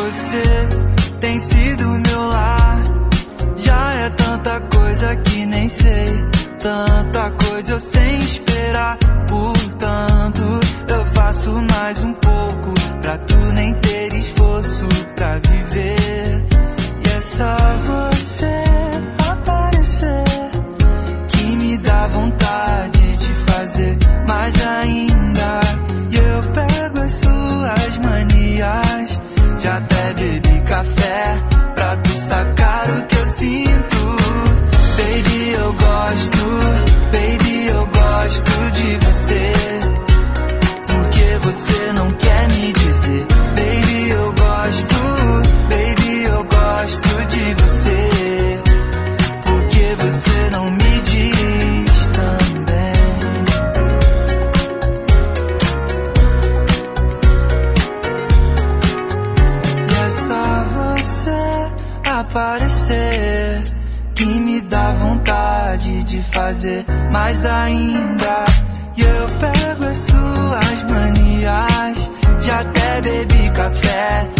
você tem sido meu lar. Já é tanta coisa que nem sei, tanta coisa eu sem esperar. Portanto, eu faço mais um pouco pra tu nem ter esforço pra viver. E é só você aparecer que me dá vontade de fazer mais ainda. E eu pego as suas manias, já até bebi café pra tu sacar o que eu sinto. Baby, eu gosto de você, porque você não quer me dizer. Baby, eu gosto de você, porque você não me diz também. E é só você aparecer que me dá vontade de fazer mais ainda. E eu pego as suas manias, já até bebi café